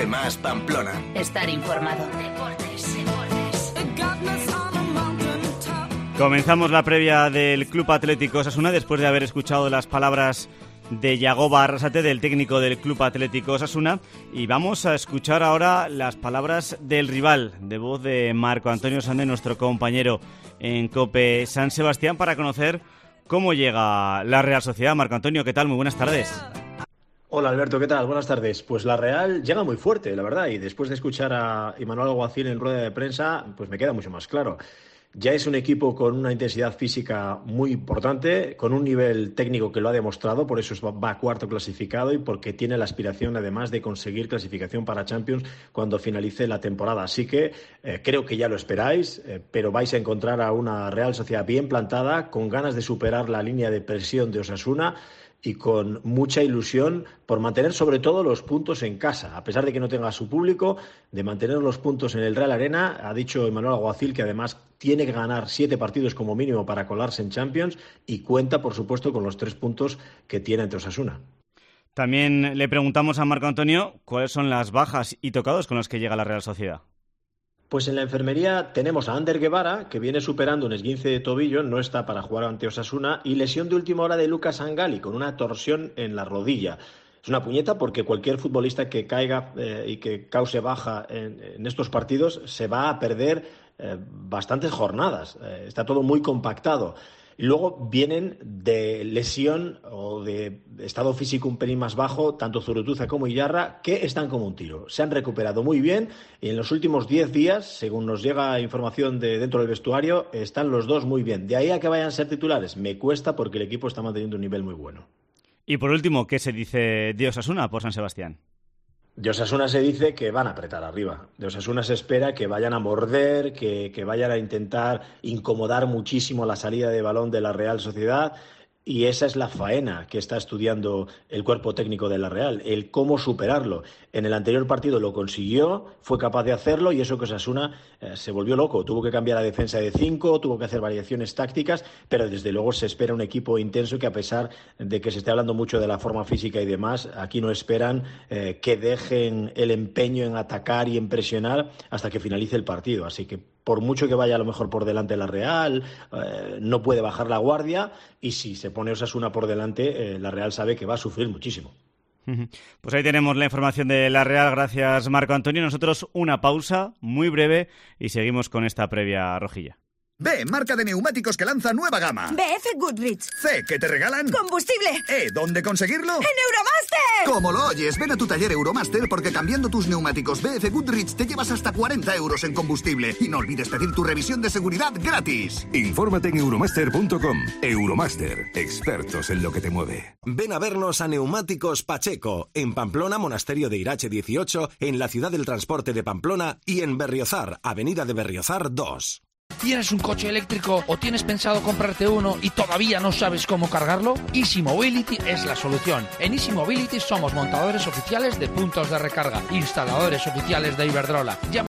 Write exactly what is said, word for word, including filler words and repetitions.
Más Pamplona. Estar informado. Deportes, deportes. Comenzamos la previa del Club Atlético Osasuna después de haber escuchado las palabras de Yagoba Arrasate, del técnico del Club Atlético Osasuna, y vamos a escuchar ahora las palabras del rival, de voz de Marco Antonio Sande, nuestro compañero en COPE San Sebastián, para conocer cómo llega la Real Sociedad. Marco Antonio, ¿qué tal? Muy buenas tardes. Hola Alberto, ¿qué tal? Buenas tardes. Pues la Real llega muy fuerte, la verdad, y después de escuchar a Imanol Alguacil en rueda de prensa, pues me queda mucho más claro. Ya es un equipo con una intensidad física muy importante, con un nivel técnico que lo ha demostrado, por eso va cuarto clasificado y porque tiene la aspiración además de conseguir clasificación para Champions cuando finalice la temporada. Así que eh, creo que ya lo esperáis, eh, pero vais a encontrar a una Real Sociedad bien plantada, con ganas de superar la línea de presión de Osasuna y con mucha ilusión por mantener sobre todo los puntos en casa, a pesar de que no tenga su público, de mantener los puntos en el Real Arena. Ha dicho Imanol Alguacil que además tiene que ganar siete partidos como mínimo para colarse en Champions y cuenta, por supuesto, con los tres puntos que tiene ante Osasuna. También le preguntamos a Marco Antonio cuáles son las bajas y tocados con los que llega la Real Sociedad. Pues en la enfermería tenemos a Ander Guevara, que viene superando un esguince de tobillo, no está para jugar ante Osasuna, y lesión de última hora de Lucas Angali, con una torsión en la rodilla. Es una puñeta porque cualquier futbolista que caiga eh, y que cause baja en, en estos partidos se va a perder eh, bastantes jornadas. Eh, está todo muy compactado. Y luego vienen de lesión o de estado físico un pelín más bajo, tanto Zurutuza como Iyarra, que están como un tiro. Se han recuperado muy bien y en los últimos diez días, según nos llega información de dentro del vestuario, están los dos muy bien. De ahí a que vayan a ser titulares, me cuesta porque el equipo está manteniendo un nivel muy bueno. Y por último, ¿qué se dice de Osasuna por San Sebastián? De Osasuna se dice que van a apretar arriba. De Osasuna se espera que vayan a morder, que, que vayan a intentar incomodar muchísimo la salida de balón de la Real Sociedad. Y esa es la faena que está estudiando el cuerpo técnico de la Real, el cómo superarlo. En el anterior partido lo consiguió, fue capaz de hacerlo, y eso que Osasuna eh, se volvió loco. Tuvo que cambiar la defensa de cinco, tuvo que hacer variaciones tácticas, pero desde luego se espera un equipo intenso que, a pesar de que se esté hablando mucho de la forma física y demás, aquí no esperan eh, que dejen el empeño en atacar y en presionar hasta que finalice el partido. Así que por mucho que vaya a lo mejor por delante la Real, eh, no puede bajar la guardia, y si se pone Osasuna por delante, eh, la Real sabe que va a sufrir muchísimo. Pues ahí tenemos la información de la Real. Gracias, Marco Antonio. Nosotros una pausa muy breve y seguimos con esta previa rojilla. B, marca de neumáticos que lanza nueva gama. B F Goodrich. C, ¿qué te regalan? ¡Combustible! E, ¿dónde conseguirlo? ¡En Euromaster! Como lo oyes, ven a tu taller Euromaster, porque cambiando tus neumáticos B F Goodrich te llevas hasta cuarenta euros en combustible. Y no olvides pedir tu revisión de seguridad gratis. Infórmate en euromaster punto com. Euromaster, expertos en lo que te mueve. Ven a vernos a Neumáticos Pacheco, en Pamplona, Monasterio de Irache dieciocho, en la Ciudad del Transporte de Pamplona, y en Berriozar, Avenida de Berriozar dos. ¿Tienes un coche eléctrico o tienes pensado comprarte uno y todavía no sabes cómo cargarlo? Easy Mobility es la solución. En Easy Mobility somos montadores oficiales de puntos de recarga, instaladores oficiales de Iberdrola.